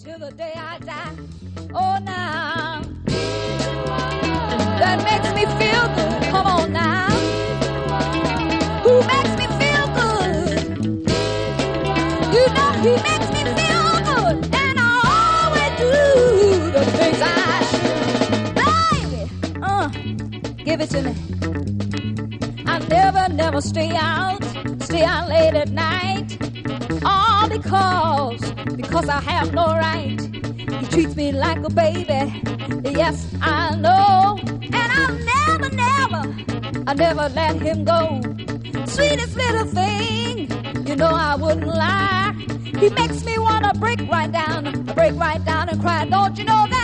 till the day I die. Oh, now that makes me feel good. Come on now. Who makes me feel good? You know he makes me feel good, and I always do the things I should. Baby, give it to me. I never stay out late at night. All because I have no right. He treats me like a baby. Yes, I know. And I'll never let him go. Sweetest little thing, you know I wouldn't lie. He makes me wanna break right down and cry. Don't you know that?